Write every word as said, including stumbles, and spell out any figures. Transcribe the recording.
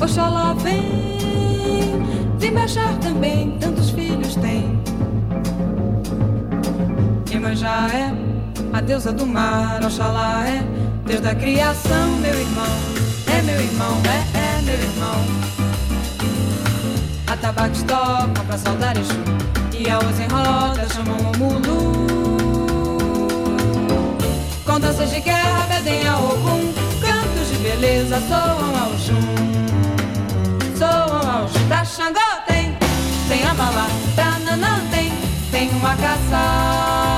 Oxalá vem, vem me achar também, tantos filhos tem. Iemanjá é a deusa do mar, Oxalá é Deus da criação, meu irmão, é meu irmão, é, é meu irmão. Atabaques tocam pra saudar Exu, e aos em roda chamam o Mulu. Com danças de guerra pedem a Ogum, cantos de beleza soam ao Xum, soam ao Xum. Pra Xangô tem, tem Amalá, pra Nanã tem, tem uma caçada.